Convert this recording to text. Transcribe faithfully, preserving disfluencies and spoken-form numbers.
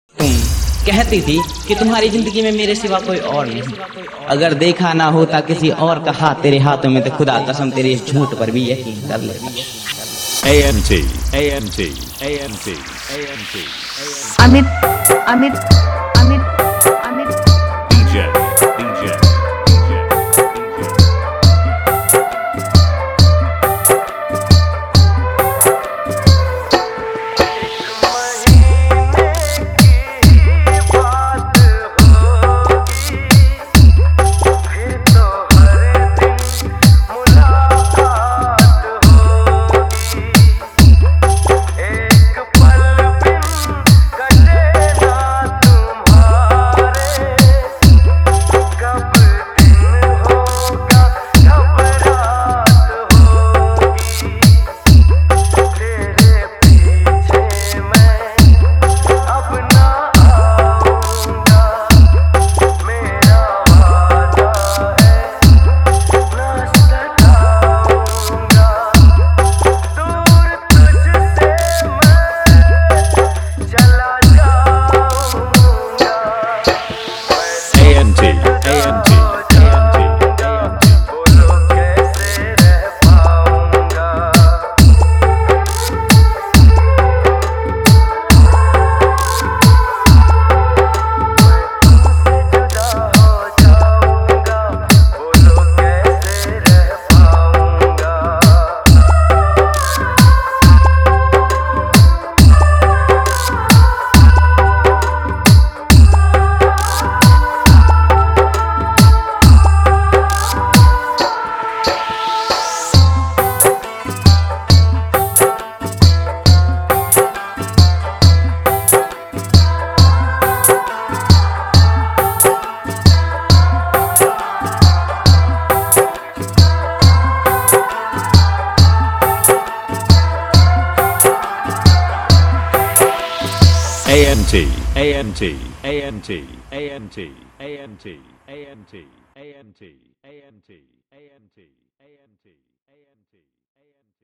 तुम कहती थी कि तुम्हारी जिंदगी में मेरे सिवा कोई और नहीं। अगर देखा ना होता किसी और का हाथ तेरे हाथों में तो खुदा कसम तेरे इस झूठ पर भी यकीन कर ले। A M T, A M T, A M T, A M T, Amit Amit Amit Amit D J, D J, D J, D J. A M T, A M T, A M T, A M T, A M T, A M T, A M T, A M T, A M T, A M T, A M T.